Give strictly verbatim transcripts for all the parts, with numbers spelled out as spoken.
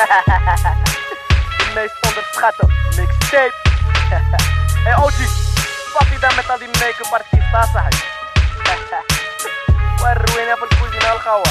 De meest onderschatte mixtape. Hey O G, wat je dan met al die make-up artiesten huis? Waar ruin je voor kuzinal gawa?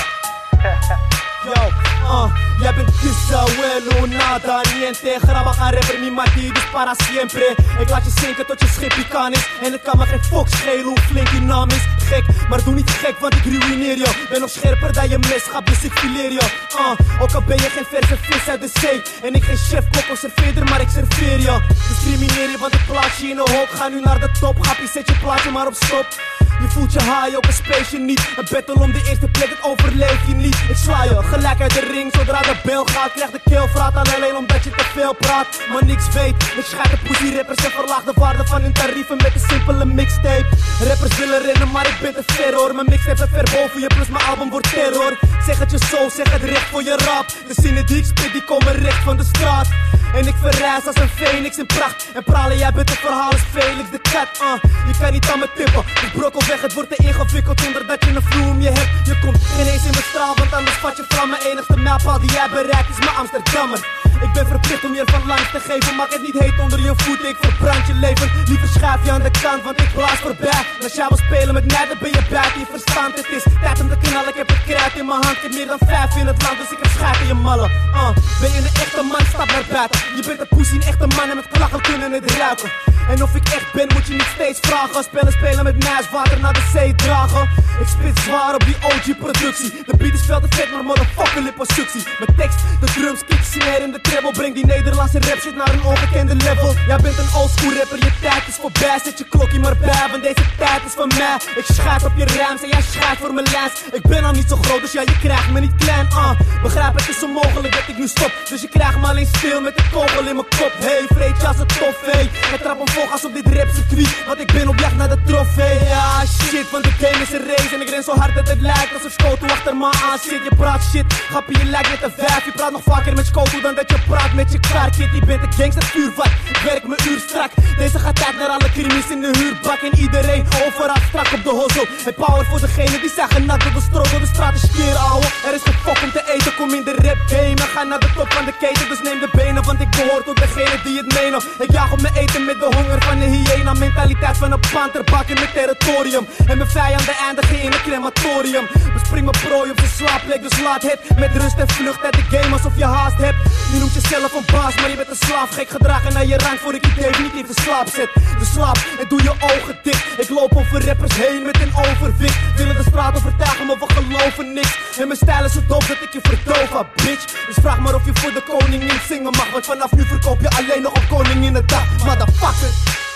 Yo, uh, jij bent kissa, wello, nada, niente. Grabba gaan rapper, mi mati, dus para siempre. Ik laat je zinken tot je schipje kan is. En het kan me geen fok schelen hoe flink je naam is. Gek, maar doe niet gek, want ik ruïneer je. Ben nog scherper dan je messchap, dus ik fileer je. Uh, ook al ben je geen verse vis uit de zee. En ik geen chef, kok of serveerder, maar ik serveer je. Discrimineer je, want ik plaats je in een hok. Ga nu naar de top, grappie, zet je plaatje maar op stop. Je voelt je high op een space niet. Een battle om de eerste plek, dat overleef je niet. Ik sla je gelijk uit de ring, zodra de bel gaat. Krijg de keelvraat alleen omdat je te veel praat. Maar niks weet, ik schijt de pussy rappers en verlaag de waarde van hun tarieven met een simpele mixtape. Rappers willen rennen, maar ik ben te ver hoor. Mijn mixtape staat ver boven je, plus mijn album wordt terror. Zeg het je zo, zeg het recht voor je rap. De zinnen die ik spit, die komen recht van de straat. En ik verrijs als een phoenix in pracht. En pralen, jij bent een verhaal als Felix de kat, uh. Je kan niet aan me tippen, ik brokkel weg, het wordt te ingewikkeld zonder dat je een vloer om je hebt. Je komt ineens in mijn straal, want anders vat je vlam. Mijn enigste mijlpaal die jij bereikt is mijn Amsterdammer. Ik ben verplicht om je van langs te geven, maak het niet heet onder je voeten, ik verbrand je leven. Liever schuif je aan de kant, want ik blaas voorbij. Als jij wil spelen met mij, dan ben je buiten je verstand. Het is tijd om te knallen, ik heb het kruid in mijn hand. Ik heb meer dan vijf in het land, dus ik heb schijf in je mallen. uh. Ben je een echte man, stap naar buiten. Je bent een poesie, een echte man en met klachten kunnen het ruiken. En of ik echt ben, moet je niet steeds vragen. Spellen spelen met mij is water naar de zee dragen. Ik spit zwaar op die O G-productie. De beat is veel te vet, maar motherfucker liposuctie. Mijn tekst, de drums, kick, snare en de treble. Breng die Nederlandse rap shit naar een ongekende level. Jij bent een oldschool rapper, je tijd is voorbij. Zet je klokje maar bij, want deze tijd is van mij. Ik schijt op je rijms en jij schijt voor mijn lijns. Ik ben al niet zo groot, dus ja, je krijgt me niet klein. uh. Begrijp, het is onmogelijk dat ik nu stop. Dus je krijgt me alleen stil met een kogel in mijn kop. Hey, vreet je als een toffee. Ik trap een volgas op dit rap circuit, want ik ben op jacht naar de trofee. Ja, shit, want de game is een race. En ik ren zo hard dat het lijkt als een scoto achter me aan zit. Je praat shit, grappie, je lijkt met een vijf. Je praat nog vaker met scoto dan dat je praat met je kaartkit. Je bent een gangster vuurvat, ik werk mijn uur strak. Deze gaat uit naar alle krimis in de huurbak. En iedereen overal strak op de hostel. En power voor degene die zijn genakt door de strook, door de straat is keer ouwe. Er is geen fok om te eten, kom in de rap game. En ga naar de top van de keten, dus neem de benen. Want ik behoor tot degene die het menen. Ik jaag op mijn eten met de honger van een hyena. Mentaliteit van een panter, bak in mijn territorium. En mijn vijanden eindigen in een crematorium. Bespring mijn prooi op zijn slaapplek, dus laat het. Met rust en vlucht uit de game alsof je haast hebt. Je noemt jezelf een baas, maar je bent een slaaf. Gek gedragen naar je rang voor ik je definitief in slaap zet. Dus slaap en doe je ogen dicht. Ik loop over rappers heen met een overwicht. Willen de straat overtuigen, maar we geloven niks. En mijn stijl is zo doof dat ik je verdoof, ah, bitch. Dus vraag maar of je voor de koningin zingen mag. Want vanaf nu verkoop je alleen nog op koningin de dag, motherfucker.